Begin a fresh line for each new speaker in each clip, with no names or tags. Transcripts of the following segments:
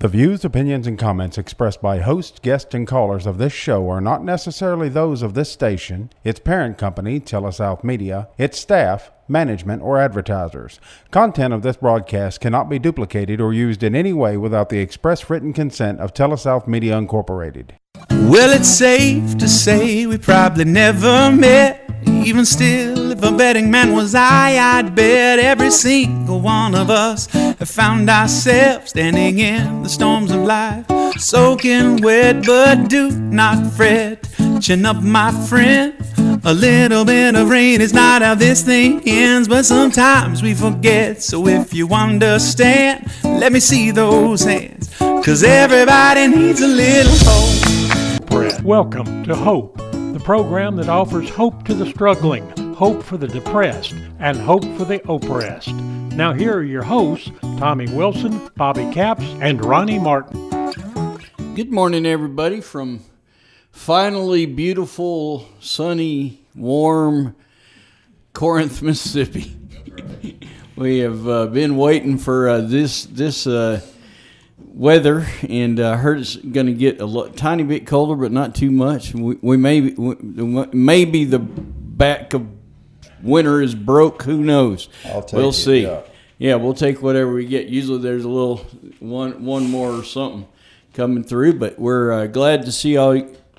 The views, opinions, and comments expressed by hosts, guests, and callers of this show are not necessarily those of this station, its parent company, Telesouth Media, its staff, management, or advertisers. Content of this broadcast cannot be duplicated or used in any way without the express written consent of Telesouth Media Incorporated.
Well, it's safe to say we probably never met. Even still, if a betting man was I'd bet every single one of us have found ourselves standing in the storms of life, soaking wet, but do not fret. Chin up, my friend. A little bit of rain is not how this thing ends, but sometimes we forget. So if you understand, let me see those hands, 'cause everybody needs a little hope.
Welcome to Hope, the program that offers hope to the struggling, hope for the depressed, and hope for the oppressed. Now here are your hosts, Tommy Wilson, Bobby Capps, and Ronnie Martin.
Good morning, everybody, from finally beautiful, sunny, warm Corinth, Mississippi. We have been waiting for this weather, and heard it's going to get a tiny bit colder, but not too much. We maybe the back of winter is broke. Who knows? We'll see. Yeah, we'll take whatever we get. Usually there's a little one more or something coming through, but we're glad to see all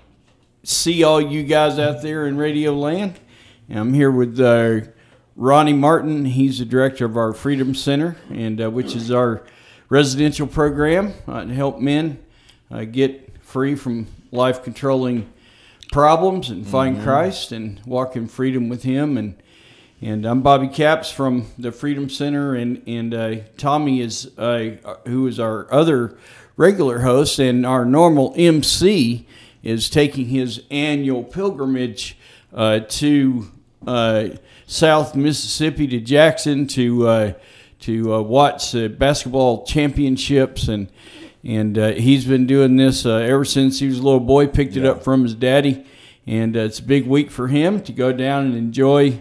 you guys out there in Radio Land. And I'm here with Ronnie Martin. He's the director of our Freedom Center, and which is our residential program to help men get free from life-controlling problems and find Christ and walk in freedom with Him. And I'm Bobby Capps from the Freedom Center, and Tommy is who is our other regular host, and our normal MC is taking his annual pilgrimage to South Mississippi, to Jackson, to watch basketball championships, and he's been doing this ever since he was a little boy. Picked it up from his daddy, and it's a big week for him to go down and enjoy.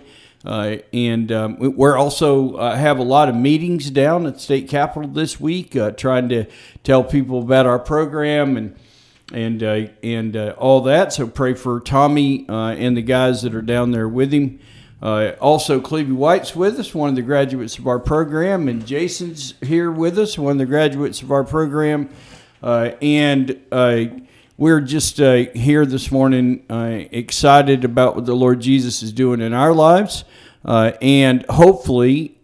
We're also have a lot of meetings down at the state capitol this week, trying to tell people about our program and all that. So pray for Tommy and the guys that are down there with him. Also, Clevie White's with us, one of the graduates of our program, and Jason's here with us, one of the graduates of our program. We're just here this morning excited about what the Lord Jesus is doing in our lives, and hopefully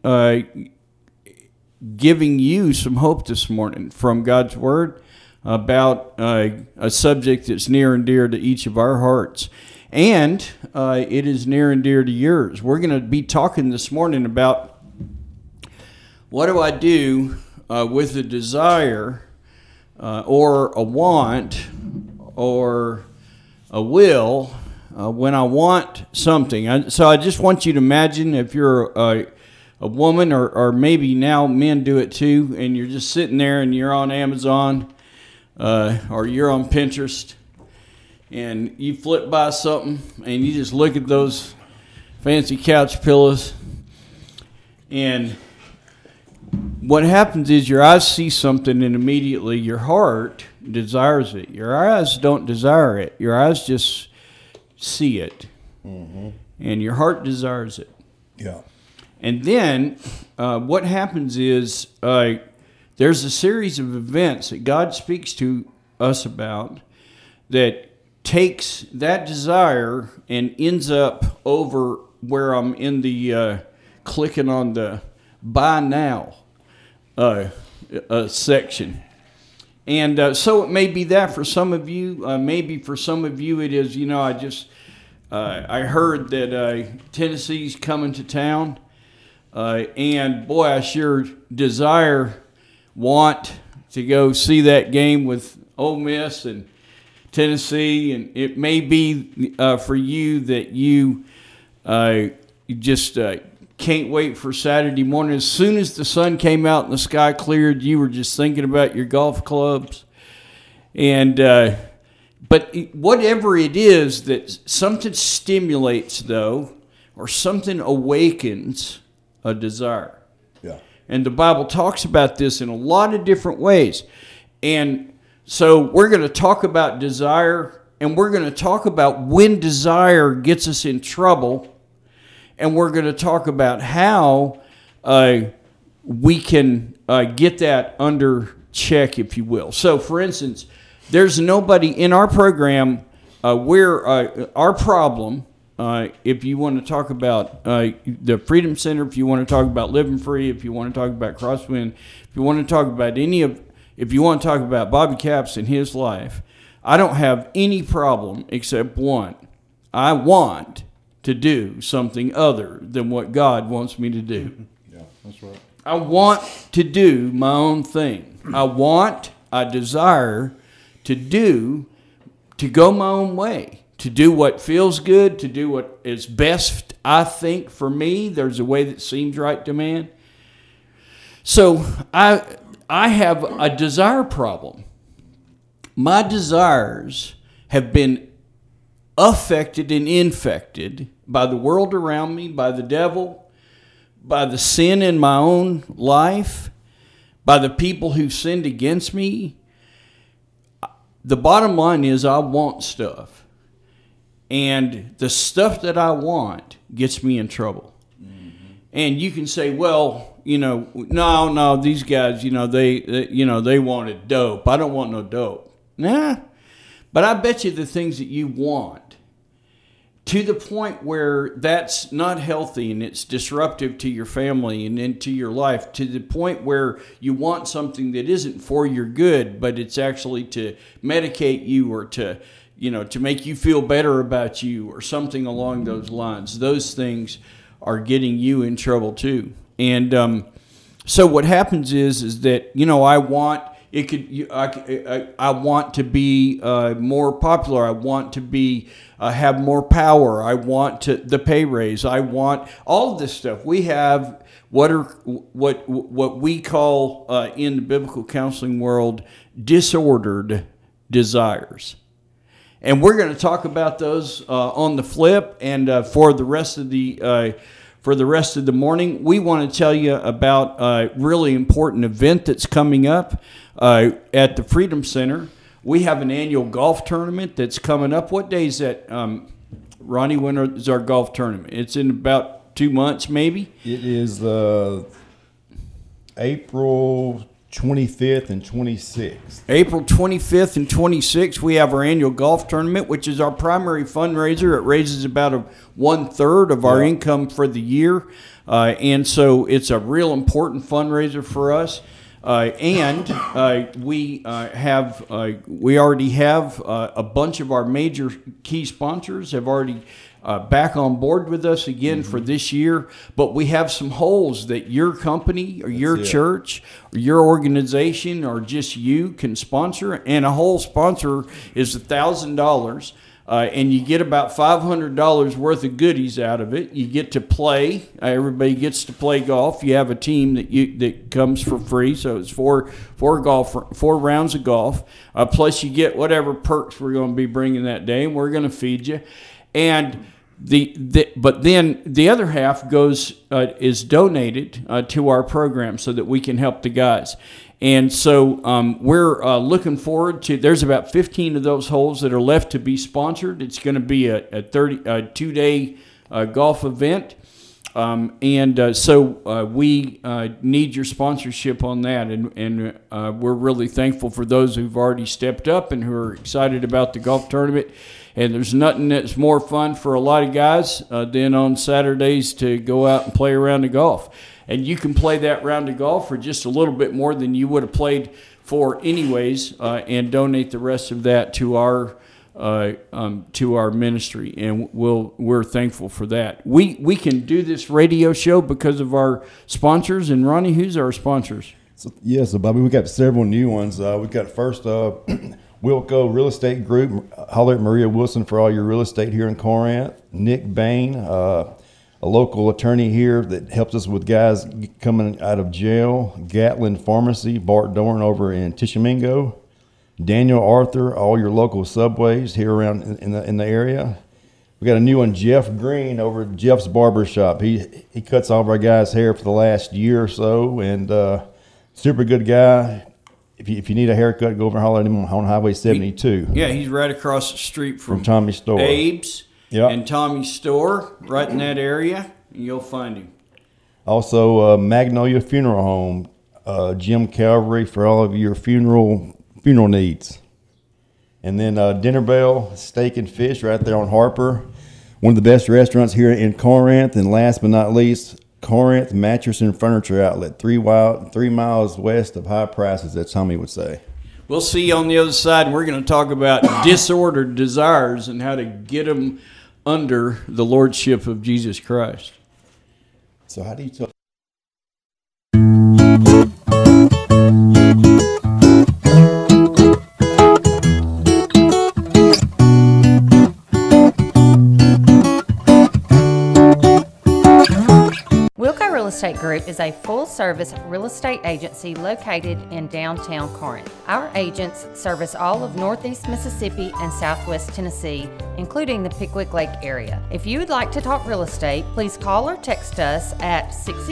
giving you some hope this morning from God's Word about a subject that's near and dear to each of our hearts. And it is near and dear to yours. We're going to be talking this morning about what do I do with a desire or a want or a will when I want something. So I just want you to imagine if you're a woman, or maybe now men do it too, and you're just sitting there and you're on Amazon or you're on Pinterest, and you flip by something, and you just look at those fancy couch pillows, and what happens is your eyes see something, and immediately your heart desires it. Your eyes don't desire it. Your eyes just see it, and your heart desires it.
Yeah.
And then what happens is there's a series of events that God speaks to us about that takes that desire and ends up over where I'm in the clicking on the buy now section. And so it may be that for some of you. Maybe for some of you it is, I heard that Tennessee's coming to town. And boy, I sure want to go see that game with Ole Miss and Tennessee, and it may be for you that you just can't wait for Saturday morning. As soon as the sun came out and the sky cleared, you were just thinking about your golf clubs. And but whatever it is that something stimulates, though, or something awakens a desire.
Yeah.
And the Bible talks about this in a lot of different ways. And so we're going to talk about desire, and we're going to talk about when desire gets us in trouble, and we're going to talk about how we can get that under check, if you will. So, for instance, there's nobody in our program our problem, if you want to talk about the Freedom Center, if you want to talk about Living Free, if you want to talk about Crosswind, if you want to talk about if you want to talk about Bobby Capps and his life, I don't have any problem except one. I want to do something other than what God wants me to do.
Yeah, that's right.
I want to do my own thing. I desire to go my own way, to do what feels good, to do what is best, I think, for me. There's a way that seems right to man. So I have a desire problem. My desires have been affected and infected by the world around me, by the devil, by the sin in my own life, by the people who sinned against me. The bottom line is I want stuff. And the stuff that I want gets me in trouble. Mm-hmm. And you can say, well, no, these guys, they wanted dope. I don't want no dope. Nah. But I bet you the things that you want, to the point where that's not healthy and it's disruptive to your family and into your life, to the point where you want something that isn't for your good, but it's actually to medicate you or to make you feel better about you or something along those lines. Those things are getting you in trouble too. And so what happens is that, I want I want to be more popular. I want to be have more power. I want the pay raise. I want all of this stuff. We have what we call in the biblical counseling world disordered desires, and we're going to talk about those on the flip. And for the rest of the morning, we want to tell you about a really important event that's coming up at the Freedom Center. We have an annual golf tournament that's coming up. What day is that, Ronnie? When is our golf tournament? It's in about 2 months, maybe?
It is April 25th and 26th.
April 25th and 26th, we have our annual golf tournament, which is our primary fundraiser. It raises about 1/3 of our income for the year. And so it's a real important fundraiser for us. We already have a bunch of our major key sponsors have already back on board with us again for this year. But we have some holes that your company or your church or your organization or just you can sponsor. And a whole sponsor is $1,000. And you get about $500 worth of goodies out of it. You get to play. Everybody gets to play golf. You have a team that comes for free, so it's four rounds of golf. Plus, you get whatever perks we're going to be bringing that day, and we're going to feed you. And but then the other half is donated to our program so that we can help the guys. And so we're looking forward to, there's about 15 of those holes that are left to be sponsored. It's going to be a 2-day golf event. So we need your sponsorship on that. And we're really thankful for those who've already stepped up and who are excited about the golf tournament. And there's nothing that's more fun for a lot of guys than on Saturdays to go out and play a round of golf. And you can play that round of golf for just a little bit more than you would have played for anyways, and donate the rest of that to our ministry. And we're thankful for that. We can do this radio show because of our sponsors. And Ronnie, who's our sponsors?
So Bobby, we got several new ones. We've got first Wilco Real Estate Group. Holler at Maria Wilson for all your real estate here in Corinth. Nick Bain, a local attorney here that helps us with guys coming out of jail. Gatlin Pharmacy, Bart Dorn over in Tishomingo. Daniel Arthur, all your local Subways here around in the area. We got a new one, Jeff Green over at Jeff's Barbershop. He cuts all of our guys' hair for the last year or so, and super good guy. if you need a haircut, go over and holler at him on Highway 72.
Yeah, he's right across the street from
Tommy's store.
Abe's
Yep.
and Tommy's store, right in that area, and you'll find him.
Also, Magnolia Funeral Home, Jim Calvary for all of your funeral needs. And then Dinner Bell Steak and Fish right there on Harper. One of the best restaurants here in Corinth. And last but not least, Corinth Mattress and Furniture Outlet, 3 miles west of High Prices, as Tommy would say.
We'll see you on the other side, and we're going to talk about disordered desires and how to get them under the lordship of Jesus Christ.
So how do you tell?
Wilco Real Estate Group is a full-service real estate agency located in downtown Corinth. Our agents service all of Northeast Mississippi and Southwest Tennessee, including the Pickwick Lake area. If you would like to talk real estate, please call or text us at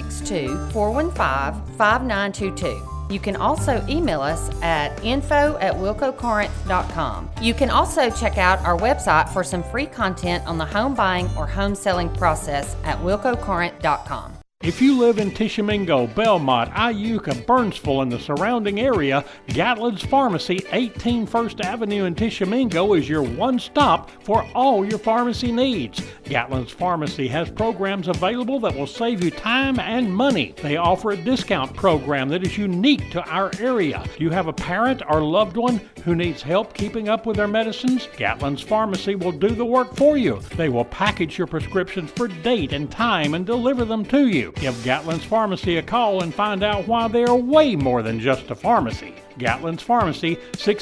662-415-5922. You can also email us at info@wilcocorinth.com. You can also check out our website for some free content on the home buying or home selling process at wilcocorinth.com.
If you live in Tishomingo, Belmont, Iuka, Burnsville, and the surrounding area, Gatlin's Pharmacy, 18 First Avenue in Tishomingo is your one stop for all your pharmacy needs. Gatlin's Pharmacy has programs available that will save you time and money. They offer a discount program that is unique to our area. Do you have a parent or loved one who needs help keeping up with their medicines? Gatlin's Pharmacy will do the work for you. They will package your prescriptions for date and time and deliver them to you. Give Gatlin's Pharmacy a call and find out why they are way more than just a pharmacy. Gatlin's Pharmacy,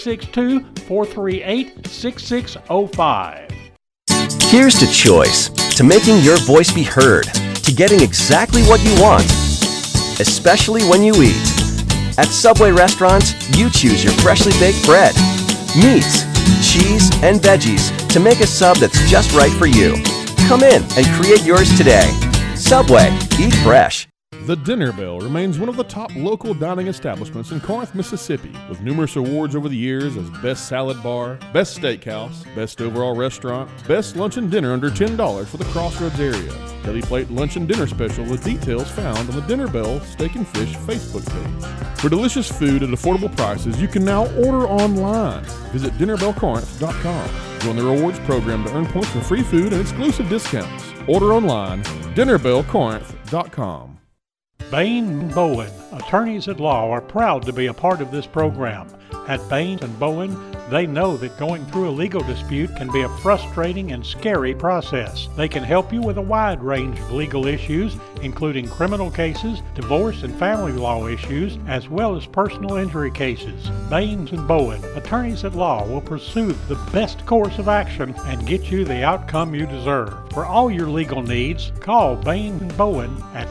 662-438-6605.
Here's to choice, to making your voice be heard, to getting exactly what you want, especially when you eat. At Subway restaurants, you choose your freshly baked bread, meats, cheese, and veggies to make a sub that's just right for you. Come in and create yours today. Subway, eat fresh.
The Dinner Bell remains one of the top local dining establishments in Corinth, Mississippi, with numerous awards over the years as Best Salad Bar, Best Steakhouse, Best Overall Restaurant, Best Lunch and Dinner under $10 for the Crossroads area. Daily Plate Lunch and Dinner Special with details found on the Dinner Bell Steak and Fish Facebook page. For delicious food at affordable prices, you can now order online. Visit dinnerbellcorinth.com. Join the rewards program to earn points for free food and exclusive discounts. Order online, dinnerbellcorinth.com.
Bain & Bowen, attorneys at law, are proud to be a part of this program. At Bain & Bowen, they know that going through a legal dispute can be a frustrating and scary process. They can help you with a wide range of legal issues, including criminal cases, divorce and family law issues, as well as personal injury cases. Bain & Bowen, attorneys at law, will pursue the best course of action and get you the outcome you deserve. For all your legal needs, call Bain & Bowen at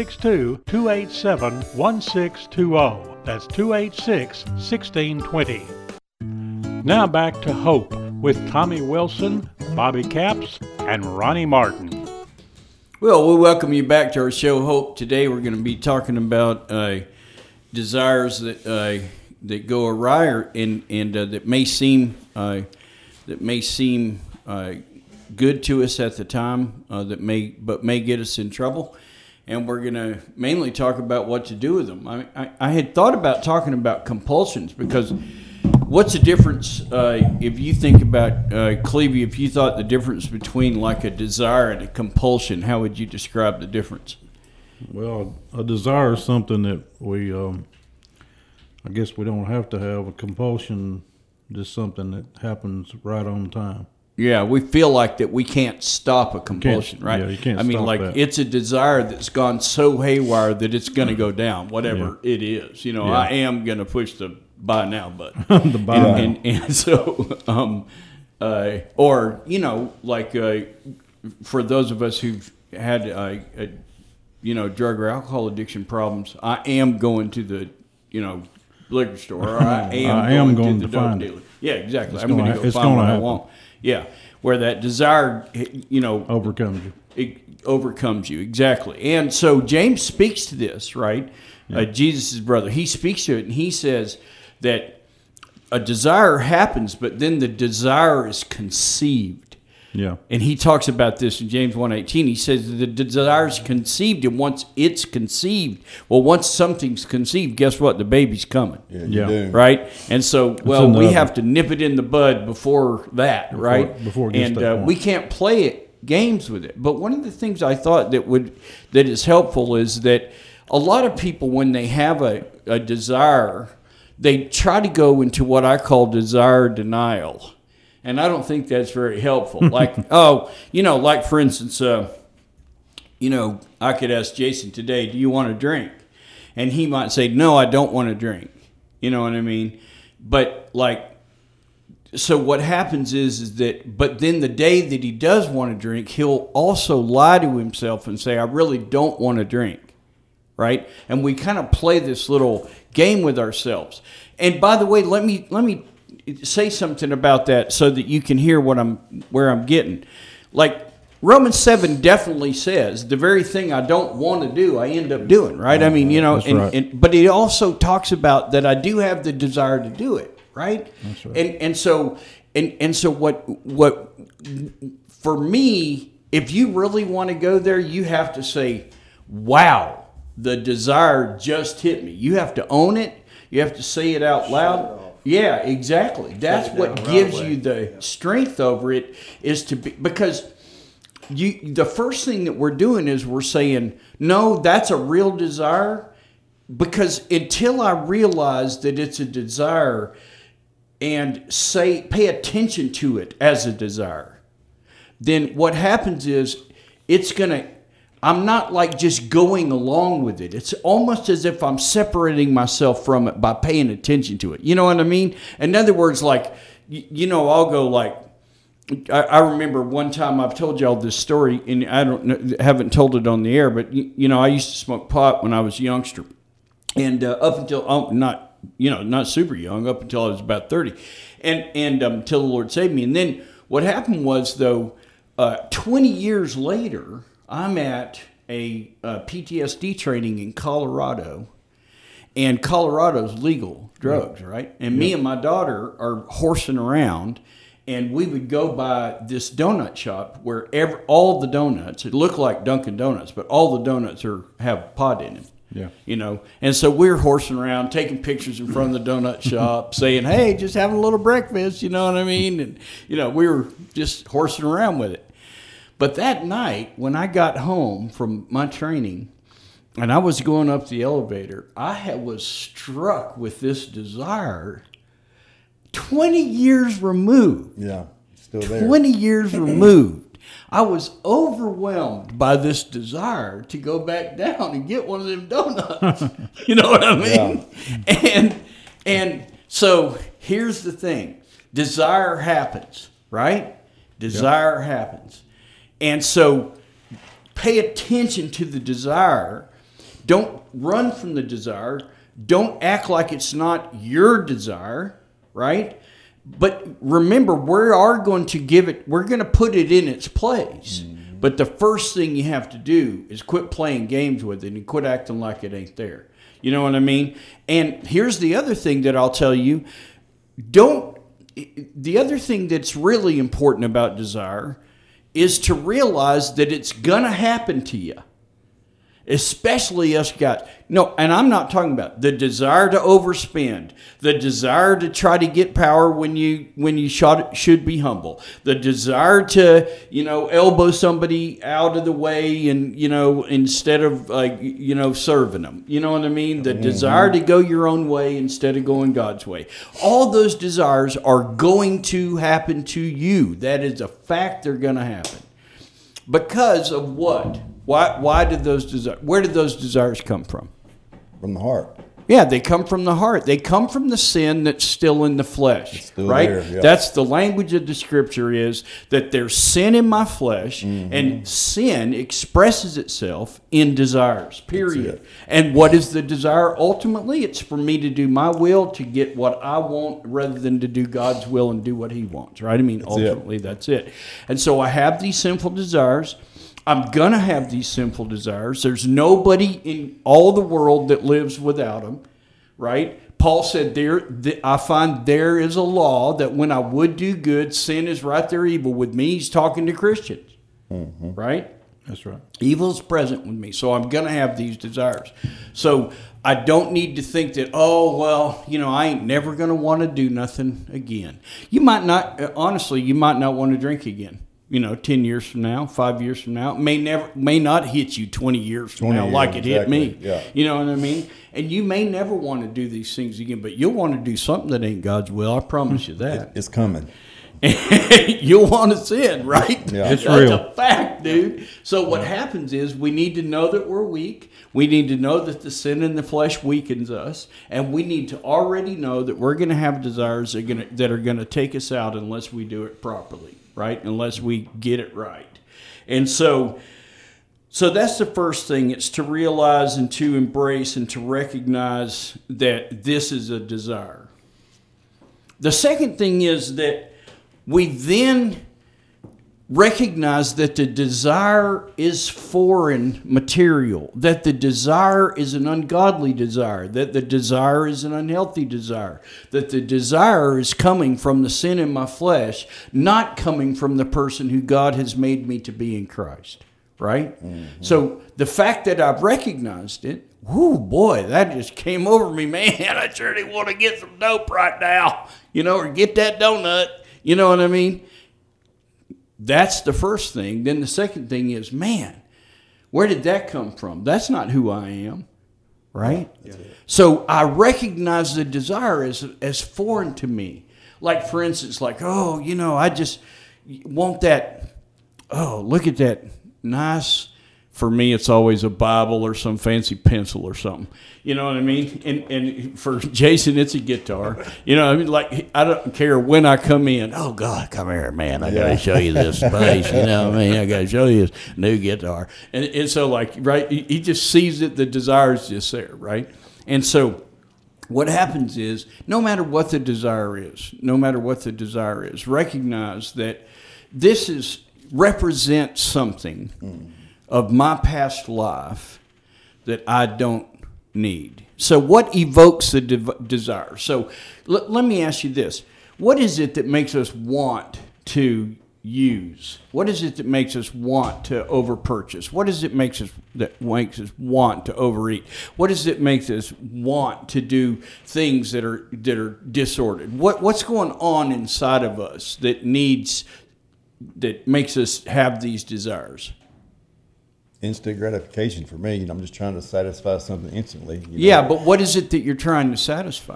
662-287-1620. That's 286-1620. Now back to Hope with Tommy Wilson, Bobby Capps, and Ronnie Martin.
Well, we welcome you back to our show, Hope. Today we're going to be talking about desires that go awry and that may seem good to us at the time, but may get us in trouble. And we're going to mainly talk about what to do with them. I had thought about talking about compulsions because what's the difference if you think about, Clevie, if you thought the difference between like a desire and a compulsion, how would you describe the difference?
Well, a desire is something that we, I guess we don't have to have. A compulsion, just something that happens right on time.
Yeah, we feel like that we can't stop a compulsion, right?
Yeah, you can't
I mean,
stop
like
that.
it's a desire that's gone so haywire that it's going to go down, whatever it is. You know, I am going to push the buy now button.
The buy now.
And so, or, you know, like for those of us who've had, drug or alcohol addiction problems, I am going to the, liquor store, or I am going to the dope dealer. Yeah, exactly. I'm going to go find what I want. Yeah, where that desire,
overcomes you.
It overcomes you, exactly. And so James speaks to this, right? Yeah. Jesus' brother. He speaks to it, and he says that a desire happens, but then the desire is conceived.
Yeah.
And he talks about this in James 1:18. He says the desire is conceived, and once it's conceived, well, once something's conceived, guess what? The baby's coming.
You do.
Right? And so, well, we have to nip it in the bud before that, right?
Before it gets
and
to that point.
we can't play games with it. But one of the things I thought that is helpful is that a lot of people, when they have a desire, they try to go into what I call desire denial. And I don't think that's very helpful. Like, like for instance, I could ask Jason today, do you want a drink? And he might say, no, I don't want a drink. You know what I mean? But so what happens is that, but then the day that he does want a drink, he'll also lie to himself and say, I really don't want a drink. Right? And we kind of play this little game with ourselves. And by the way, let me say something about that so that you can hear where I'm getting. Like Romans 7 definitely says the very thing I don't want to do, I end up doing, right? I mean,
right.
But it also talks about that I do have the desire to do it, right?
That's right.
And so what for me, if you really want to go there, you have to say, wow, the desire just hit me. You have to own it. You have to say it out loud. Yeah, exactly. That's what gives you the strength over it, is to be, because the first thing that we're doing is we're saying, no, that's a real desire, because until I realize that it's a desire and pay attention to it as a desire, then what happens is I'm not like just going along with it. It's almost as if I'm separating myself from it by paying attention to it. You know what I mean? In other words, like, I'll go like, I remember one time, I've told y'all this story, and I haven't told it on the air, but I used to smoke pot when I was a youngster, and up until not super young, up until I was about 30, and until the Lord saved me. And then what happened was, though, 20 years later, I'm at a PTSD training in Colorado, and Colorado's legal drugs, right? And me and my daughter are horsing around, and we would go by this donut shop where all the donuts, it looked like Dunkin' Donuts, but all the donuts have pot in them. Yeah. And so we're horsing around, taking pictures in front of the donut shop, saying, hey, just having a little breakfast, you know what I mean? And, we were just horsing around with it. But that night, when I got home from my training and I was going up the elevator, I was struck with this desire 20 years removed.
Yeah, still there.
20 years removed. I was overwhelmed by this desire to go back down and get one of them donuts. You know what I mean? Yeah. And so here's the thing. Desire happens, right? Desire happens. And so pay attention to the desire. Don't run from the desire. Don't act like it's not your desire, right? But remember, we're going to put it in its place. Mm-hmm. But the first thing you have to do is quit playing games with it and quit acting like it ain't there. You know what I mean? And here's the other thing that I'll tell you. The other thing that's really important about desire is to realize that it's going to happen to you. Especially us guys. No, and I'm not talking about the desire to overspend, the desire to try to get power when you should be humble, the desire to, elbow somebody out of the way and, instead of serving them. You know what I mean? The desire to go your own way instead of going God's way. All those desires are going to happen to you. That is a fact. They're going to happen. Because of what? Why did those desires? Where did those desires come from?
From the heart.
Yeah, they come from the heart. They come from the sin that's still in the flesh,
it's still
right?
There, yeah.
That's the language of the scripture, is that there's sin in my flesh, and sin expresses itself in desires, period. And what is the desire? Ultimately, it's for me to do my will, to get what I want, rather than to do God's will and do what he wants, right? I mean, ultimately, that's it. And so I have these sinful desires. I'm going to have these sinful desires. There's nobody in all the world that lives without them, right? Paul said, I find there is a law that when I would do good, sin is right there evil with me. He's talking to Christians, right?
That's right.
Evil is present with me, so I'm going to have these desires. So I don't need to think that, oh, well, I ain't never going to want to do nothing again. You might not, honestly, you might not want to drink again. 10 years from now, 5 years from now, may not hit you 20 years from now like it hit me.
Yeah.
You know what I mean? And you may never want to do these things again, but you'll want to do something that ain't God's will. I promise you that.
It's coming.
You'll want to sin, right?
Yeah.
It's
That's
real.
a fact, dude. So what happens is we need to know that we're weak. We need to know that the sin in the flesh weakens us, and we need to already know that we're going to have desires that are going to take us out unless we do it properly, right? Unless we get it right. And so that's the first thing. It's to realize and to embrace and to recognize that this is a desire. The second thing is that we then recognize that the desire is foreign material, that the desire is an ungodly desire, that the desire is an unhealthy desire, that the desire is coming from the sin in my flesh, not coming from the person who God has made me to be in Christ, right? Mm-hmm. So the fact that I've recognized it, whoo, boy, that just came over me, man. I surely want to get some dope right now, or get that donut. You know what I mean? That's the first thing. Then the second thing is, man, where did that come from? That's not who I am, right? Yeah. So I recognize the desire as foreign to me. Like, for instance, I just want that, look at that nice, for me, it's always a Bible or some fancy pencil or something. You know what I mean? And for Jason, it's a guitar. I don't care when I come in. Oh, God, come here, man. I got to show you this bass. You know what I mean? I got to show you this new guitar. And so, right, he just sees it. The desire is just there, right? And so what happens is, no matter what the desire is, recognize that this represents something of my past life that I don't need. So what evokes the desire? So let me ask you this. What is it that makes us want to use? What is it that makes us want to overpurchase? What is it that makes us want to overeat? What does it make us want to do things that are disordered? What's going on inside of us that makes us have these desires?
Instant gratification for me. I'm just trying to satisfy something instantly.
Yeah, but what is it that you're trying to satisfy?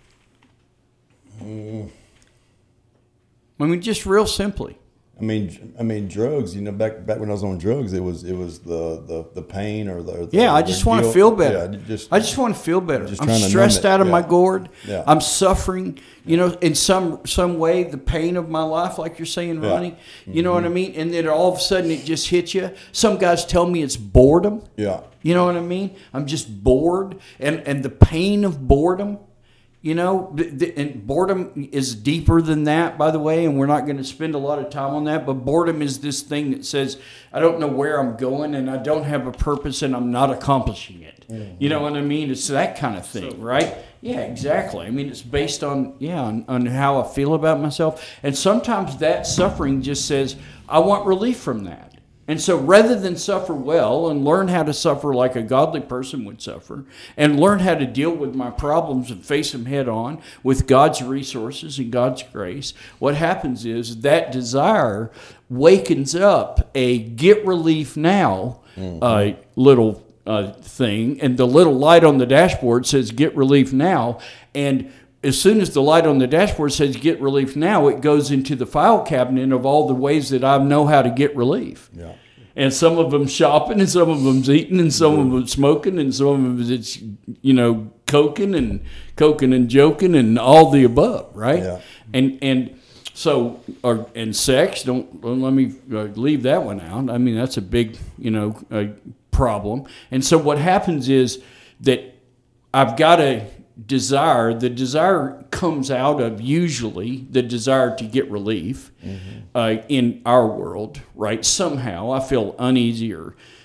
I mean, just real simply.
I mean, drugs. Back when I was on drugs, it was the pain or the
I just want to feel better.
Yeah,
I just want to feel better.
Just
I'm stressed out of my gourd.
Yeah.
I'm suffering. In some way, the pain of my life, like you're saying, Ronnie. Yeah. You know what I mean? And then all of a sudden, it just hits you. Some guys tell me it's boredom.
Yeah.
You know what I mean? I'm just bored, and the pain of boredom. And boredom is deeper than that, by the way, and we're not going to spend a lot of time on that, but boredom is this thing that says, I don't know where I'm going, and I don't have a purpose, and I'm not accomplishing it. Mm-hmm. You know what I mean? It's that kind of thing, right? Yeah, exactly. I mean, it's based on how I feel about myself, and sometimes that suffering just says, I want relief from that. And so rather than suffer well and learn how to suffer like a godly person would suffer and learn how to deal with my problems and face them head on with God's resources and God's grace, what happens is that desire wakens up a get relief now little thing, and the little light on the dashboard says get relief now, and as soon as the light on the dashboard says get relief now, it goes into the file cabinet of all the ways that I know how to get relief.
Yeah.
And some of them shopping, and some of them's eating, and some of them smoking, and some of them it's coking and joking and all the above, right?
Yeah.
And so and sex. Don't let me leave that one out. I mean, that's a big problem. And so what happens is that I've got a desire. The desire comes out of usually the desire to get relief in our world, right? Somehow I feel uneasy or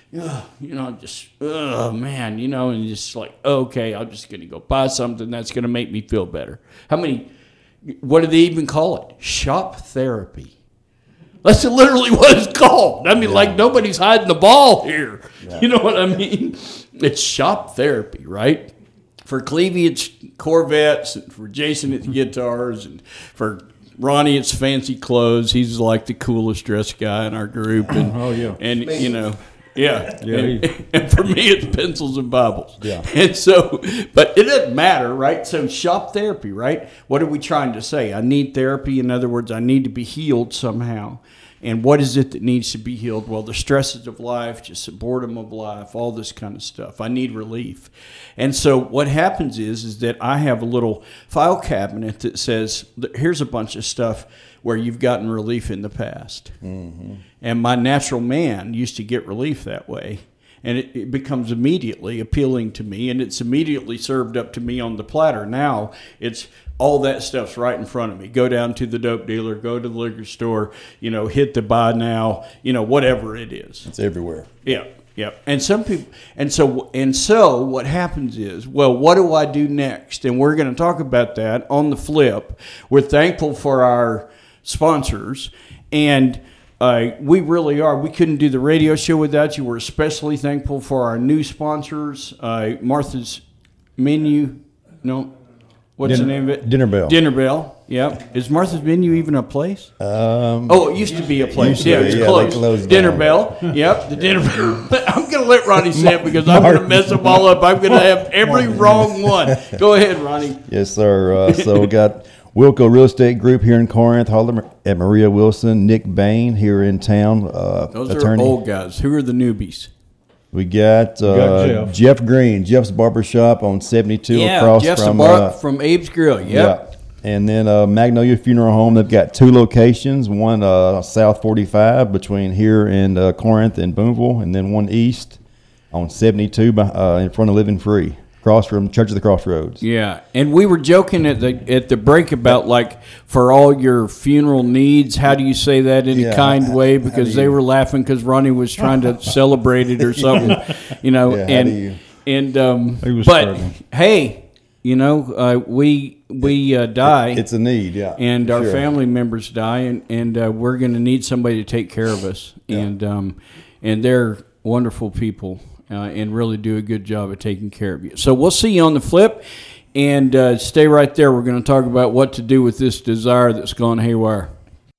man, and just like, okay, I'm just going to go buy something that's going to make me feel better. What do they even call it? Shop therapy. That's literally what it's called. I mean, like nobody's hiding the ball here. Yeah. You know what I mean? It's shop therapy, right? For Clevie, it's Corvettes, and for Jason, it's guitars, and for Ronnie, it's fancy clothes. He's like the coolest dressed guy in our group. And, and and for me, it's pencils and Bibles. Yeah. And so, but it doesn't matter, right? So shop therapy, right? What are we trying to say? I need therapy. In other words, I need to be healed somehow. And what is it that needs to be healed? Well, the stresses of life, just the boredom of life, all this kind of stuff. I need relief. And so what happens is that I have a little file cabinet that says, here's a bunch of stuff where you've gotten relief in the past. Mm-hmm. And my natural man used to get relief that way. And it becomes immediately appealing to me, and it's immediately served up to me on the platter. Now it's all that stuff's right in front of me. Go down to the dope dealer, go to the liquor store, hit the buy now, whatever it is.
It's everywhere.
Yeah. Yeah, and some people, and so what happens is, well, what do I do next? And we're going to talk about that on the flip. We're thankful for our sponsors, and we really are. We couldn't do the radio show without you. We're especially thankful for our new sponsors, Martha's Menu. No, what's the name of it?
Dinner Bell.
Dinner Bell. Yep. Is Martha's Menu even a place? It used to be a place. Yeah, it's closed. Dinner Bell. Yep, the Dinner Bell. I'm going to let Ronnie say it because I'm going to mess them all up. I'm going to have every wrong one. Go ahead, Ronnie.
Yes, sir. So we got Wilco Real Estate Group here in Corinth, holler at Maria Wilson, Nick Bain here in town.
Those attorney. Are old guys. Who are the newbies?
We got Jeff Green, Jeff's Barbershop on 72 across
Jeff's from Abe's Grill. Yep. Yeah.
And then Magnolia Funeral Home, they've got two locations, one south 45 between here and Corinth and Boonville, and then one east on 72 in front of Living Free. Across from Church of the Crossroads.
Yeah, and we were joking at the break about, like, for all your funeral needs, how do you say that in a kind way? Because they were laughing because Ronnie was trying to celebrate it or something, hey, we die.
It's a need, yeah.
And our family members die, and we're going to need somebody to take care of us. Yeah. And they're wonderful people. And really do a good job of taking care of you. So we'll see you on the flip, and stay right there. We're going to talk about what to do with this desire that's gone haywire.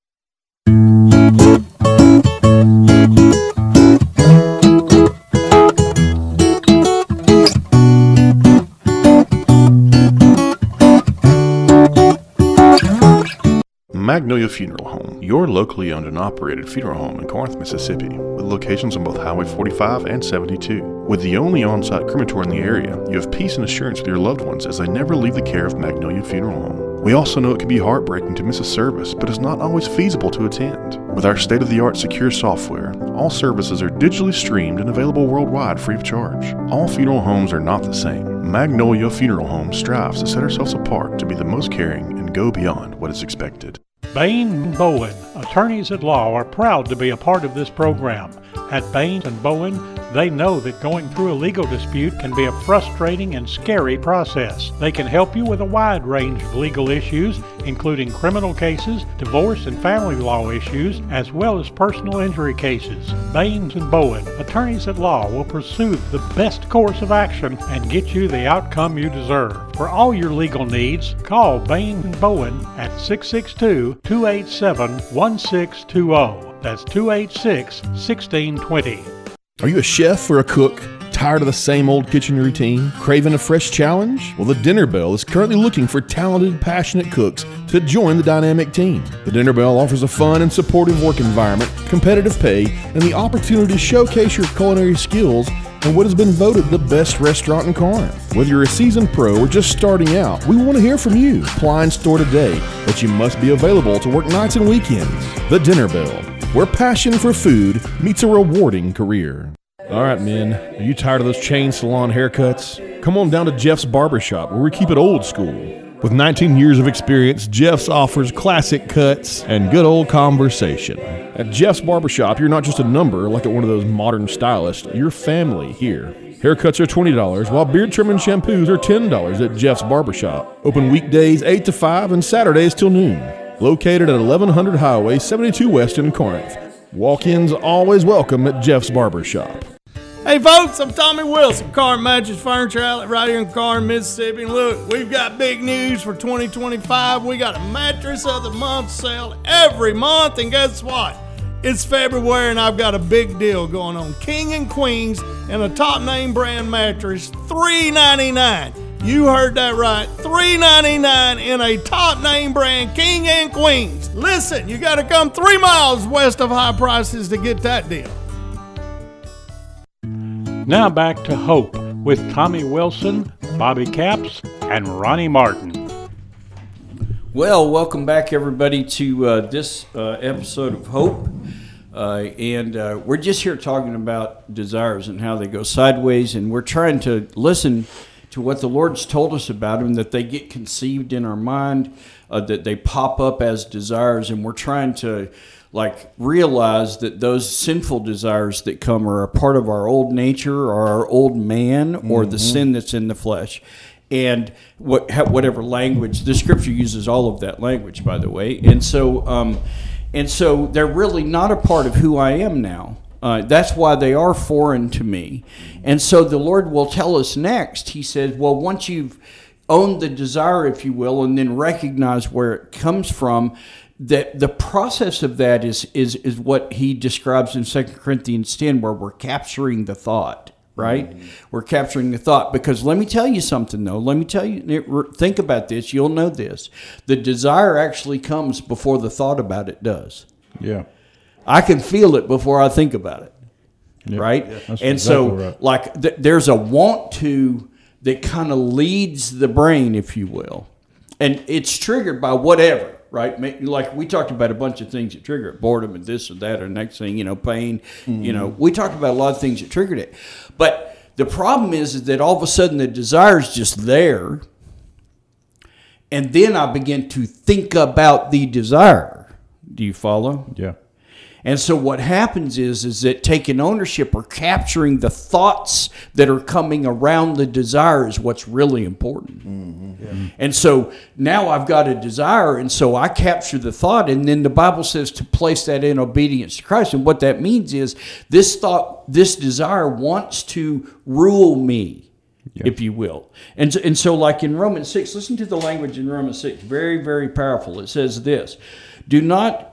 Magnolia Funeral Home, your locally owned and operated funeral home in Corinth, Mississippi, with locations on both Highway 45 and 72. With the only on-site crematory in the area, you have peace and assurance with your loved ones as they never leave the care of Magnolia Funeral Home. We also know it can be heartbreaking to miss a service, but it's not always feasible to attend. With our state-of-the-art secure software, all services are digitally streamed and available worldwide free of charge. All funeral homes are not the same. Magnolia Funeral Home strives to set ourselves apart to be the most caring and go beyond what is expected.
Bain & Bowen, attorneys at law, are proud to be a part of this program. At Bain & Bowen, they know that going through a legal dispute can be a frustrating and scary process. They can help you with a wide range of legal issues, including criminal cases, divorce and family law issues, as well as personal injury cases. Bain & Bowen, attorneys at law, will pursue the best course of action and get you the outcome you deserve. For all your legal needs, call Bain & Bowen at 662-287-1620. That's 286-1620.
Are you a chef or a cook? Tired of the same old kitchen routine? Craving a fresh challenge? Well, the Dinner Bell is currently looking for talented, passionate cooks to join the dynamic team. The Dinner Bell offers a fun and supportive work environment, competitive pay, and the opportunity to showcase your culinary skills in what has been voted the best restaurant in Corinth. Whether you're a seasoned pro or just starting out, we want to hear from you. Apply in store today, but you must be available to work nights and weekends. The Dinner Bell, where passion for food meets a rewarding career. All right, men, are you tired of those chain salon haircuts? Come on down to Jeff's Barbershop, where we keep it old school. With 19 years of experience, Jeff's offers classic cuts and good old conversation. At Jeff's Barbershop, you're not just a number like at one of those modern stylists, you're family here. Haircuts are $20, while beard trim and shampoos are $10 at Jeff's Barbershop. Open weekdays 8 to 5 and Saturdays till noon. Located at 1100 Highway 72 West in Corinth. Walk-ins always welcome at Jeff's Barbershop.
Hey folks, I'm Tommy Wilson, Corinth Mattress Furniture Outlet right here in Corinth, Mississippi. And look, we've got big news for 2025. We got a Mattress of the Month sale every month, and guess what? It's February and I've got a big deal going on. King and Queens and a top name brand mattress, $399. You heard that right, $399 in a top name brand King and Queens. Listen, you got to come 3 miles west of high prices to get that deal.
Now back to Hope with Tommy Wilson, Bobby Capps, and Ronnie Martin.
Well, welcome back, everybody, to this episode of Hope. And we're just here talking about desires and how they go sideways, and we're trying to listen to what the Lord's told us about them, that they get conceived in our mind, that they pop up as desires, and we're trying to realize that those sinful desires that come are a part of our old nature or our old man or the sin that's in the flesh. And whatever language, the Scripture uses all of that language, by the way. And so they're really not a part of who I am now. That's why they are foreign to me. And so the Lord will tell us next, he says, well, once you've owned the desire, if you will, and then recognize where it comes from, that the process of that is what he describes in 2 Corinthians 10, where we're capturing the thought, right? Mm-hmm. We're capturing the thought, because let me tell you something, though. Think about this. You'll know this. The desire actually comes before the thought about it does.
Yeah.
I can feel it before I think about it, right? Yeah, and exactly so, right. There's a want to that kind of leads the brain, if you will. And it's triggered by whatever. Right, like we talked about a bunch of things that trigger it, boredom and this or that, or next thing, pain. Mm-hmm. We talked about a lot of things that triggered it. But the problem is that all of a sudden the desire is just there, and then I begin to think about the desire. Do you follow?
Yeah.
And so what happens is that taking ownership or capturing the thoughts that are coming around the desire is what's really important. Mm-hmm. Yeah. And so now I've got a desire, and so I capture the thought, and then the Bible says to place that in obedience to Christ. And what that means is this desire wants to rule me, if you will. And so like in Romans 6, listen to the language in Romans 6, very, very powerful. It says this, Do not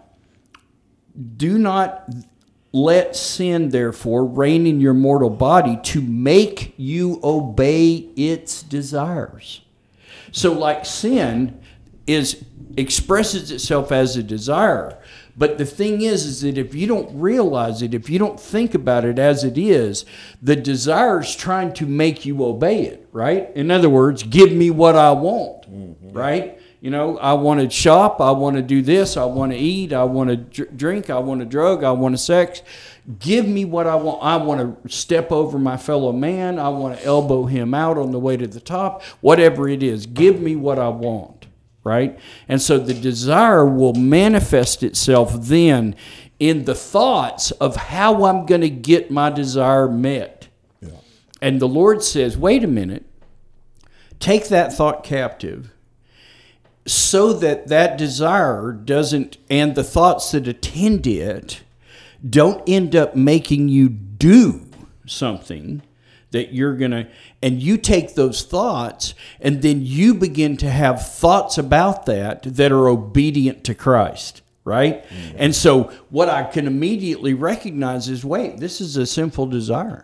let sin, therefore, reign in your mortal body to make you obey its desires. So like sin expresses itself as a desire. But the thing is that if you don't realize it, if you don't think about it as it is, the desire is trying to make you obey it, right? In other words, give me what I want, right? I want to shop, I want to do this, I want to eat, I want to drink, I want to drug, I want to sex. Give me what I want. I want to step over my fellow man. I want to elbow him out on the way to the top. Whatever it is, give me what I want, right? And so the desire will manifest itself then in the thoughts of how I'm going to get my desire met. Yeah. And the Lord says, wait a minute, take that thought captive, so that desire doesn't, and the thoughts that attend it, don't end up making you do something that you're going to, and you take those thoughts, and then you begin to have thoughts about that are obedient to Christ, right? Mm-hmm. And so what I can immediately recognize is, wait, this is a sinful desire,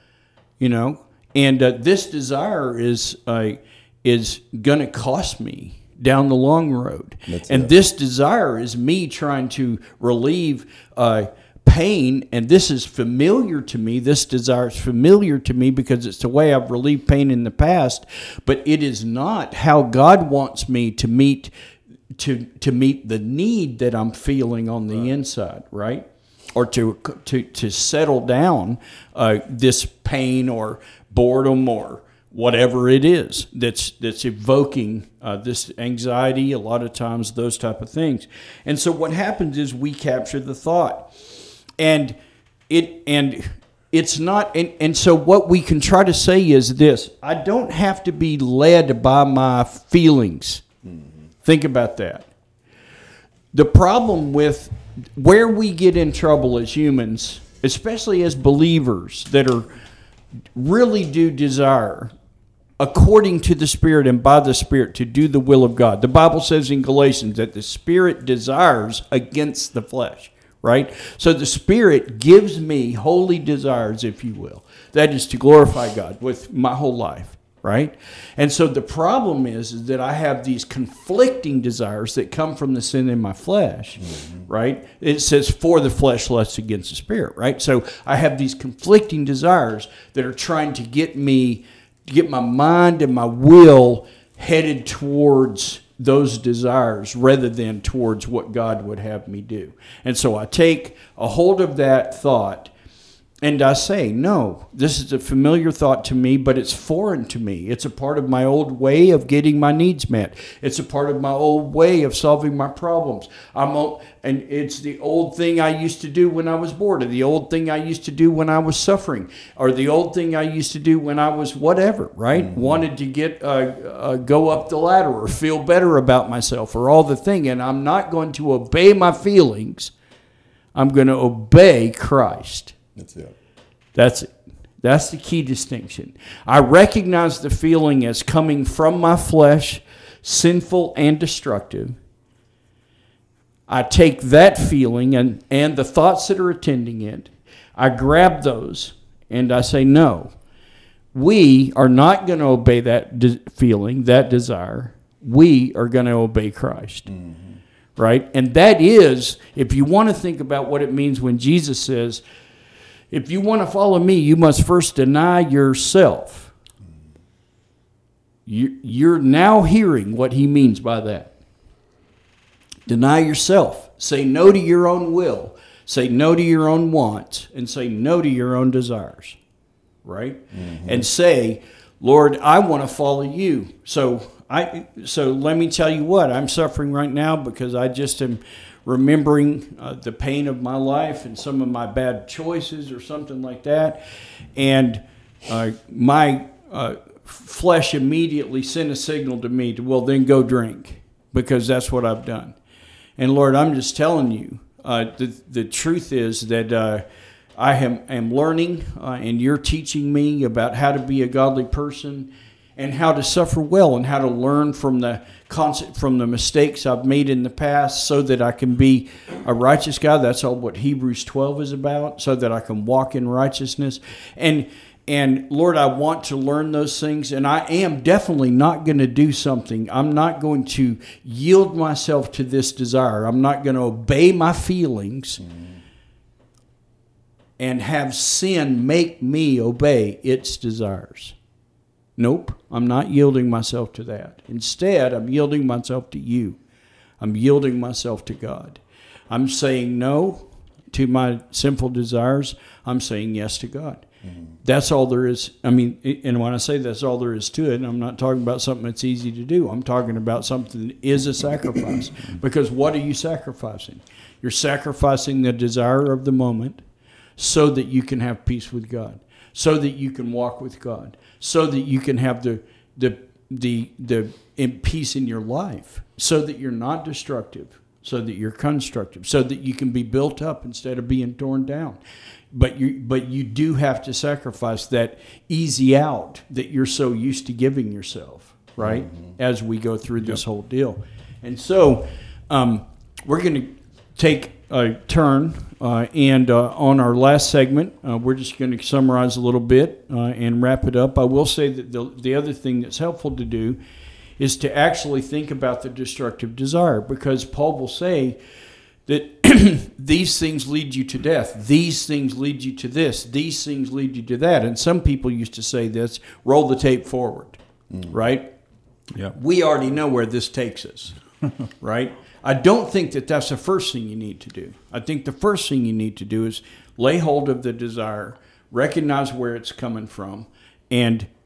and this desire is going to cost me down the long road. This desire is me trying to relieve pain, and this is familiar to me. This desire is familiar to me because it's the way I've relieved pain in the past, but it is not how God wants me to meet the need that I'm feeling on the inside, right? Or to settle down this pain or boredom or whatever it is that's evoking this anxiety, a lot of times those type of things. And so what happens is we capture the thought, and it's not. And so what we can try to say is this: I don't have to be led by my feelings. Think about that. The problem with where we get in trouble as humans, especially as believers that are really do desire, according to the Spirit and by the Spirit, to do the will of God. The Bible says in Galatians that the Spirit desires against the flesh, right? So the Spirit gives me holy desires, if you will. That is to glorify God with my whole life, right? And so the problem is that I have these conflicting desires that come from the sin in my flesh, right? It says, for the flesh lusts against the Spirit, right? So I have these conflicting desires that are trying to get my mind and my will headed towards those desires rather than towards what God would have me do. And so I take a hold of that thought and I say, no, this is a familiar thought to me, but it's foreign to me. It's a part of my old way of getting my needs met. It's a part of my old way of solving my problems. And it's the old thing I used to do when I was bored, or the old thing I used to do when I was suffering, or the old thing I used to do when I was whatever, right? Wanted to get go up the ladder or feel better about myself or all the thing. And I'm not going to obey my feelings. I'm going to obey Christ.
That's it.
That's it. That's the key distinction. I recognize the feeling as coming from my flesh, sinful and destructive. I take that feeling and the thoughts that are attending it, I grab those and I say, no, we are not going to obey that feeling, that desire. We are going to obey Christ. Right? And that is, if you want to think about what it means when Jesus says, if you want to follow me, you must first deny yourself. You're now hearing what he means by that. Deny yourself. Say no to your own will. Say no to your own wants. And say no to your own desires. Right? And say, Lord, I want to follow you. So let me tell you what. I'm suffering right now because I just am remembering the pain of my life and some of my bad choices or something like that. And my flesh immediately sent a signal to me to, well, then go drink, because that's what I've done. And Lord, I'm just telling you, the truth is that I am learning and you're teaching me about how to be a godly person and how to suffer well and how to learn from the mistakes I've made in the past so that I can be a righteous guy. That's all what Hebrews 12 is about, so that I can walk in righteousness. And Lord, I want to learn those things, and I am definitely not going to do something. I'm not going to yield myself to this desire. I'm not going to obey my feelings and have sin make me obey its desires. Nope, I'm not yielding myself to that. Instead, I'm yielding myself to you. I'm yielding myself to God. I'm saying no to my sinful desires. I'm saying yes to God. That's all there is. I mean, and when I say that's all there is to it, I'm not talking about something that's easy to do. I'm talking about something that is a sacrifice. Because what are you sacrificing? You're sacrificing the desire of the moment so that you can have peace with God, so that you can walk with God, so that you can have the peace in your life, so that you're not destructive, so that you're constructive, so that you can be built up instead of being torn down. But you do have to sacrifice that easy out that you're so used to giving yourself, right? As we go through this whole deal. And so we're going to take a turn and on our last segment, we're just going to summarize a little bit and wrap it up. I will say that the other thing that's helpful to do is to actually think about the destructive desire, because Paul will say that these things lead you to death. These things lead you to this. These things lead you to that. And some people used to say this, roll the tape forward, right?
Yeah.
We already know where this takes us, right? I don't think that that's the first thing you need to do. I think the first thing you need to do is lay hold of the desire, recognize where it's coming from, and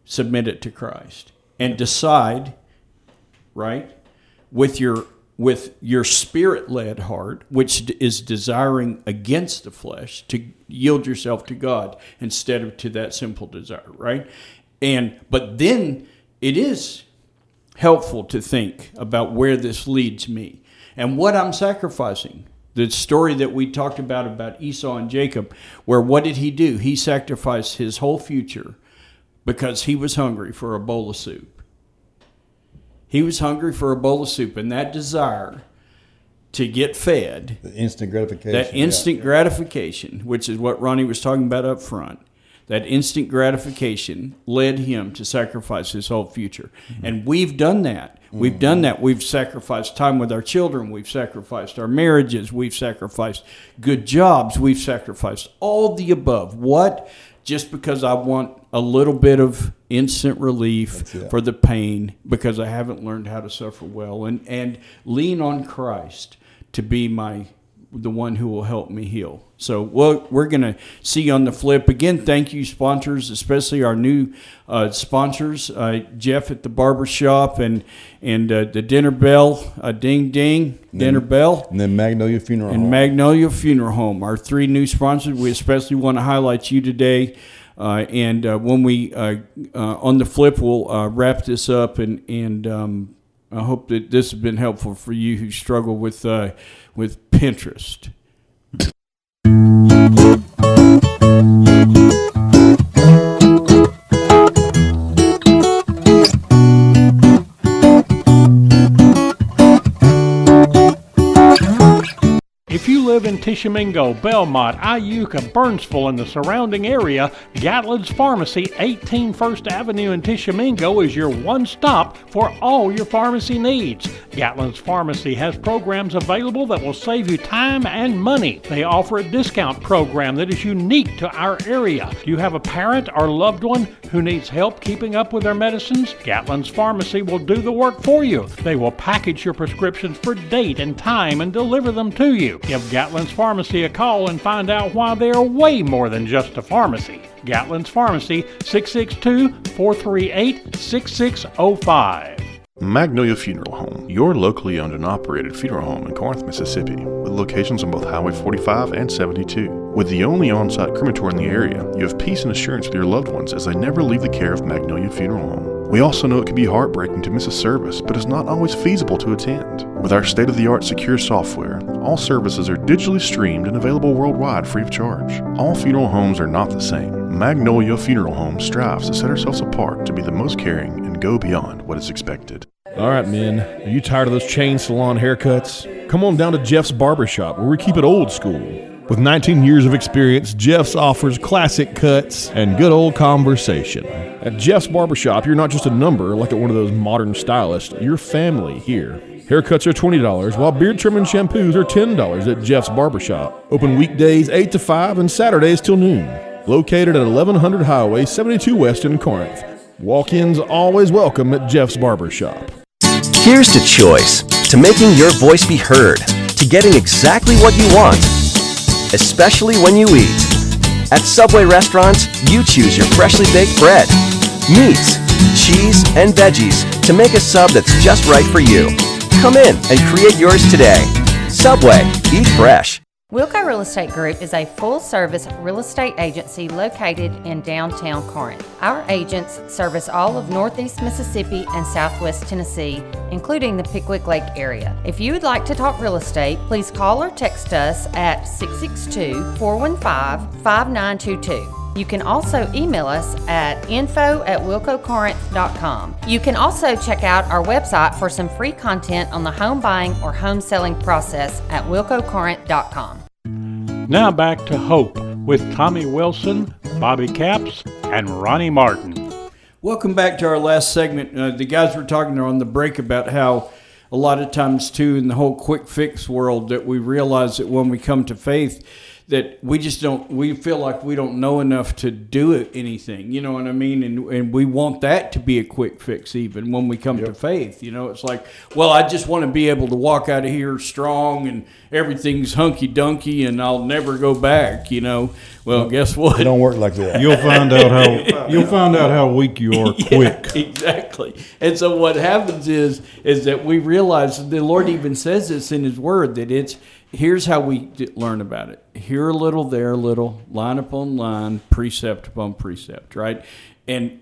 submit it to Christ and decide, right, with your spirit-led heart, which is desiring against the flesh, to yield yourself to God instead of to that simple desire, right? But then it is helpful to think about where this leads me and what I'm sacrificing. The story that we talked about Esau and Jacob, where what did he do? He sacrificed his whole future because he was hungry for a bowl of soup. He was hungry for a bowl of soup, and that desire to get fed,
the instant gratification,
gratification, which is what Ronnie was talking about up front, that instant gratification led him to sacrifice his whole future. Mm-hmm. And we've done that. We've done that. We've sacrificed time with our children. We've sacrificed our marriages. We've sacrificed good jobs. We've sacrificed all the above. What? Just because I want a little bit of instant relief for the pain because I haven't learned how to suffer well, and lean on Christ to be the one who will help me heal. So we're going to see you on the flip. Again, thank you, sponsors, especially our new sponsors, Jeff at the barber shop and the Dinner Bell, Ding Ding, Dinner Bell.
And then Magnolia Funeral Home.
And Magnolia Funeral Home, our 3 new sponsors. We especially want to highlight you today. When we, on the flip, we'll wrap this up and I hope that this has been helpful for you who struggle with Pinterest.
If you live in Tishomingo, Belmont, Iuka, Burnsville, and the surrounding area, Gatlin's Pharmacy, 18 First Avenue in Tishomingo is your one stop for all your pharmacy needs. Gatlin's Pharmacy has programs available that will save you time and money. They offer a discount program that is unique to our area. Do you have a parent or loved one who needs help keeping up with their medicines? Gatlin's Pharmacy will do the work for you. They will package your prescriptions for date and time and deliver them to you. Give Gatlin's Pharmacy a call and find out why they are way more than just a pharmacy. Gatlin's Pharmacy, 662-438-6605.
Magnolia Funeral Home, your locally owned and operated funeral home in Corinth, Mississippi, with locations on both Highway 45 and 72. With the only on-site crematory in the area, you have peace and assurance with your loved ones as they never leave the care of Magnolia Funeral Home. We also know it can be heartbreaking to miss a service, but it's not always feasible to attend. With our state-of-the-art secure software, all services are digitally streamed and available worldwide free of charge. All funeral homes are not the same. Magnolia Funeral Home strives to set ourselves apart to be the most caring and go beyond what is expected.
All right, men, are you tired of those chain salon haircuts? Come on down to Jeff's Barbershop, where we keep it old school. With 19 years of experience, Jeff's offers classic cuts and good old conversation. At Jeff's Barbershop, you're not just a number like at one of those modern stylists. You're family here. Haircuts are $20, while beard trim and shampoos are $10 at Jeff's Barbershop. Open weekdays 8 to 5 and Saturdays till noon. Located at 1100 Highway 72 West in Corinth. Walk-ins always welcome at Jeff's Barbershop.
Here's to choice, to making your voice be heard, to getting exactly what you want, especially when you eat. At Subway restaurants, you choose your freshly baked bread, meats, cheese, and veggies to make a sub that's just right for you. Come in and create yours today. Subway, eat fresh.
Wilco Real Estate Group is a full-service real estate agency located in downtown Corinth. Our agents service all of Northeast Mississippi and Southwest Tennessee, including the Pickwick Lake area. If you would like to talk real estate, please call or text us at 662-415-5922. You can also email us at info@wilcocorinth.com. You can also check out our website for some free content on the home buying or home selling process at wilcocorinth.com.
Now back to Hope with Tommy Wilson, Bobby Capps, and Ronnie Martin.
Welcome back to our last segment. The guys were talking on the break about how a lot of times, too, in the whole quick fix world, that we realize that when we come to faith, that we just don't, we feel like we don't know enough to do anything, you know what I mean? And we want that to be a quick fix even when we come to faith. You know, it's like, well, I just want to be able to walk out of here strong and everything's hunky-dunky and I'll never go back, you know. Well, guess what?
It don't work like that.
You'll find out how weak you are quick.
Yeah, exactly. And so what happens is that we realize, the Lord even says this in His Word, that here's how we learn about it. Here a little, there a little, line upon line, precept upon precept, right? And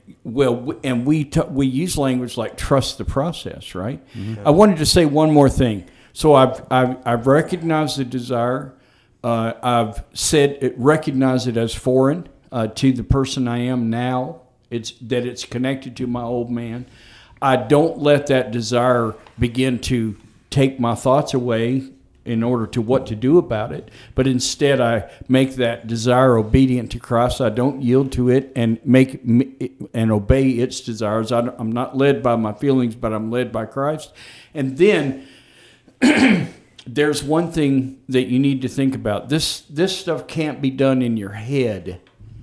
we use language like trust the process, right? Mm-hmm. I wanted to say one more thing. So I've recognized the desire. I've said recognize it as foreign to the person I am now. It's connected to my old man. I don't let that desire begin to take my thoughts away in order to what to do about it, but instead I make that desire obedient to Christ. I don't yield to it and obey its desires. I'm not led by my feelings, but I'm led by Christ. And then there's one thing that you need to think about. This stuff can't be done in your head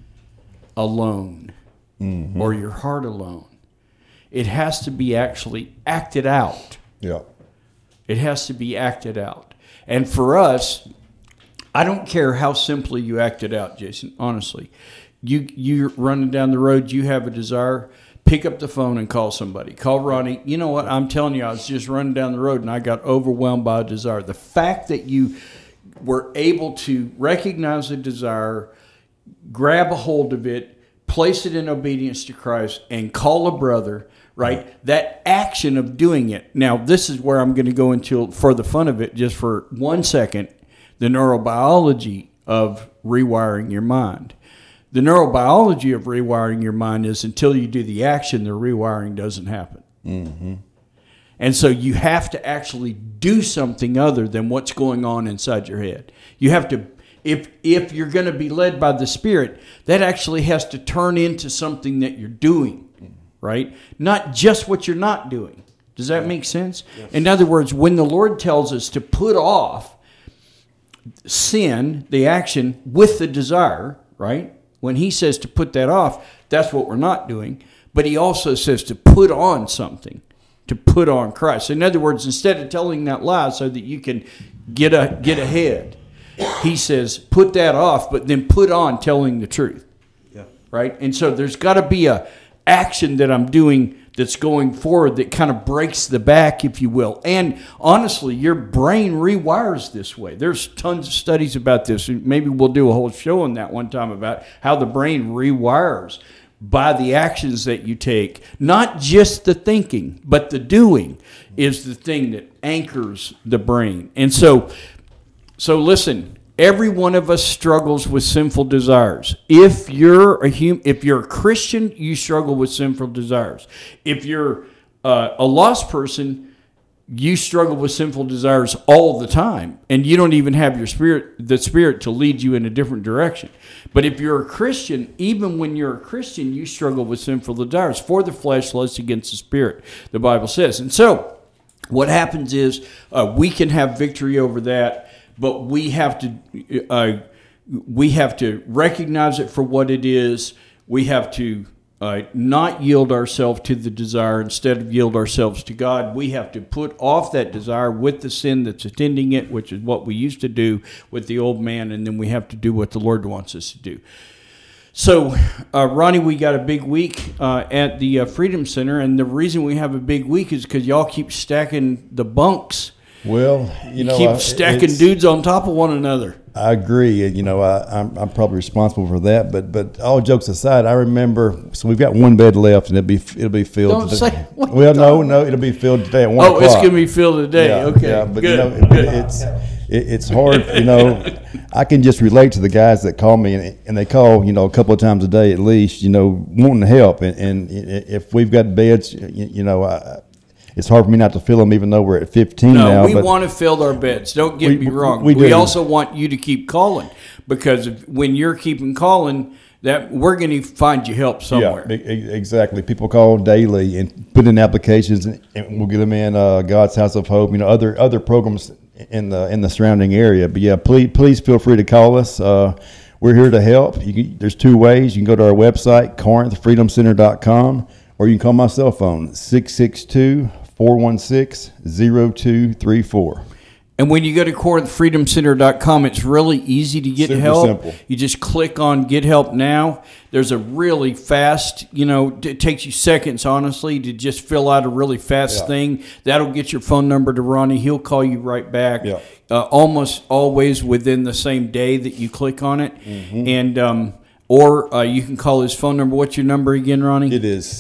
alone, mm-hmm. or your heart alone. It has to be actually acted out.
Yeah.
It has to be acted out. And for us, I don't care how simply you act it out, Jason, honestly. You're running down the road, you have a desire, pick up the phone and call somebody. Call Ronnie. You know what? I'm telling you, I was just running down the road and I got overwhelmed by a desire. The fact that you were able to recognize the desire, grab a hold of it, place it in obedience to Christ, and call a brother, right? That action of doing it. Now, this is where I'm going to go into, for the fun of it, just for 1 second, the neurobiology of rewiring your mind. The neurobiology of rewiring your mind is until you do the action, the rewiring doesn't happen. Mm-hmm. And so you have to actually do something other than what's going on inside your head. You have to, if you're going to be led by the Spirit, that actually has to turn into something that you're doing. Right? Not just what you're not doing. Does that make sense? Yes. In other words, when the Lord tells us to put off sin, the action, with the desire, right? When He says to put that off, that's what we're not doing. But He also says to put on something, to put on Christ. In other words, instead of telling that lie so that you can get ahead, He says put that off, but then put on telling the truth. Yeah. Right? And so there's got to be a action that I'm doing that's going forward that kind of breaks the back, if you will. And honestly, your brain rewires this way. There's tons of studies about this. Maybe we'll do a whole show on that one time about how the brain rewires by the actions that you take. Not just the thinking, but the doing is the thing that anchors the brain. And so listen, every one of us struggles with sinful desires. If you're a Christian, you struggle with sinful desires. If you're a lost person, you struggle with sinful desires all the time, and you don't even have the Spirit to lead you in a different direction. But if you're a Christian, even when you're a Christian, you struggle with sinful desires. For the flesh lusts against the Spirit, the Bible says. And so what happens is we can have victory over that. But we have to recognize it for what it is. We have to not yield ourselves to the desire. Instead of yield ourselves to God, we have to put off that desire with the sin that's attending it, which is what we used to do with the old man, and then we have to do what the Lord wants us to do. So, Ronnie, we got a big week at the Freedom Center, and the reason we have a big week is because y'all keep stacking the bunks.
Well,
keep stacking dudes on top of one another.
I agree. I'm probably responsible for that. But all jokes aside, I remember. So we've got one bed left, and it'll be filled.
Don't
today.
say.
Well, no, it'll be filled today at 1 o'clock.
Oh, it's gonna be filled today.
Yeah,
okay,
yeah, but
good.
It's hard. I can just relate to the guys that call me, and they call a couple of times a day at least. Wanting to help, and if we've got beds, it's hard for me not to fill them, even though we're at 15 now.
No, we want to fill our beds. Don't get me wrong. We also want you to keep calling, because when you're keeping calling, that we're going to find you help somewhere.
Yeah, exactly. People call daily and put in applications, and we'll get them in God's House of Hope. Other programs in the surrounding area. But yeah, please feel free to call us. We're here to help. There's two ways. You can go to our website, CorinthFreedomCenter.com, or you can call my cell phone, 662-416-0234.
And when you go to CorinthFreedomCenter.com, it's really easy to get
Super
help.
simple.
You just click on Get Help Now. There's a really fast, it takes you seconds, honestly, to just fill out a really fast thing. That'll get your phone number to Ronnie. He'll call you right back. Yeah. Almost always within the same day that you click on it. Mm-hmm. And or you can call his phone number. What's your number again, Ronnie?
It is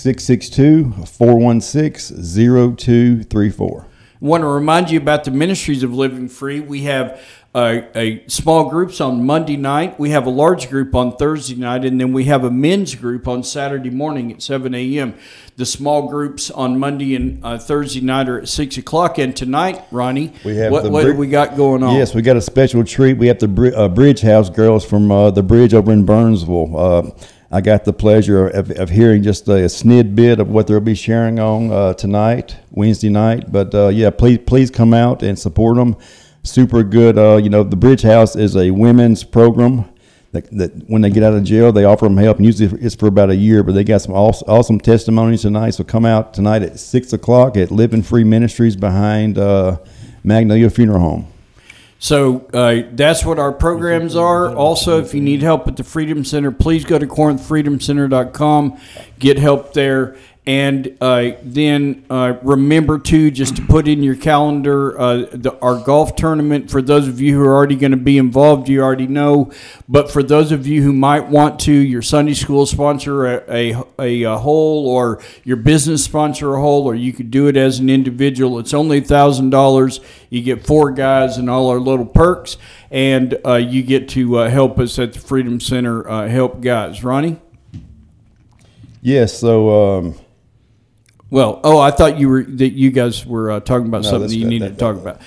662-416-0234.
I want to remind you about the Ministries of Living Free. We have a small groups on Monday night. We have a large group on Thursday night, and then we have a men's group on Saturday morning at 7 a.m. The small groups on Monday and Thursday night are at 6 o'clock. And tonight, Ronnie, what do we got going on?
Yes, we got a special treat. We have the Bridge House girls from the Bridge over in Burnsville. I got the pleasure of hearing just a snid bit of what they'll be sharing on tonight, Wednesday night. But please come out and support them. Super good. The Bridge House is a women's program that when they get out of jail, they offer them help. And usually it's for about a year, but they got some awesome testimonies tonight. So come out tonight at 6 o'clock at Living Free Ministries behind Magnolia Funeral Home.
So that's what our programs are. Also, if you need help at the Freedom Center, please go to CorinthFreedomCenter.com. Get help there. And then remember, too, just to put in your calendar our golf tournament. For those of you who are already going to be involved, you already know. But for those of you who might want to, your Sunday school sponsor a hole, or your business sponsor a hole, or you could do it as an individual. It's only $1,000. You get 4 guys and all our little perks. And you get to help us at the Freedom Center, help guys. Ronnie?
Yes, so...
I thought you guys were talking about something that you needed to talk about,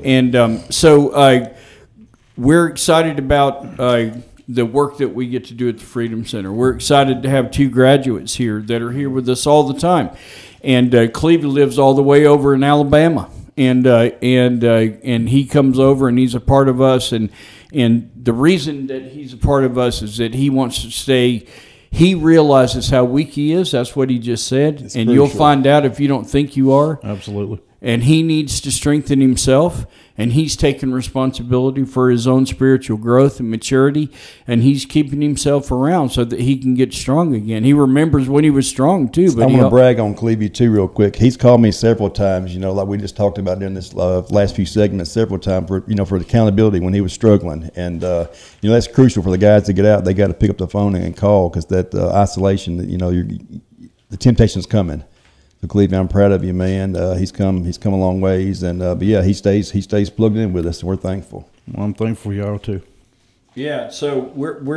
so we're excited about the work that we get to do at the Freedom Center. We're excited to have 2 graduates here that are here with us all the time, and Clevie lives all the way over in Alabama, and he comes over and he's a part of us, and the reason that he's a part of us is that he wants to stay. He realizes how weak he is. That's what he just said.
It's
and
crucial.
You'll find out if you don't think you are.
Absolutely.
And he needs to strengthen himself. And he's taking responsibility for his own spiritual growth and maturity. And he's keeping himself around so that he can get strong again. He remembers when he was strong, too. But
I want to brag on Clevie, too, real quick. He's called me several times, like we just talked about during this last few segments, several times for the accountability when he was struggling. And, that's crucial for the guys to get out. They got to pick up the phone and call, because that isolation, the temptation's coming. So Clevie, I'm proud of you, man. He's come a long ways, and he stays plugged in with us, and we're thankful.
Well, I'm thankful for y'all too.
Yeah. So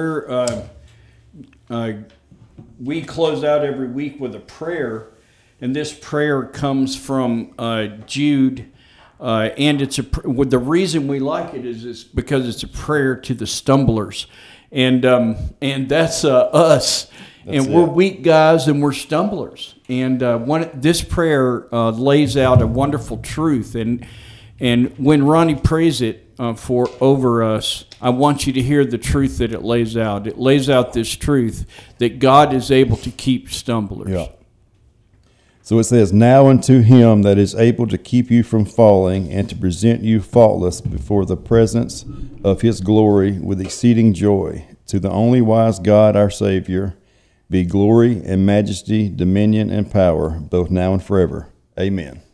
we close out every week with a prayer, and this prayer comes from Jude, and the reason we like it is because it's a prayer to the stumblers, and that's us. And we're weak guys, and we're stumblers. And this prayer lays out a wonderful truth. And when Ronnie prays it over us, I want you to hear the truth that it lays out. It lays out this truth that God is able to keep stumblers.
Yeah. So it says, "Now unto him that is able to keep you from falling and to present you faultless before the presence of his glory with exceeding joy, to the only wise God our Savior, be glory and majesty, dominion and power, both now and forever. Amen."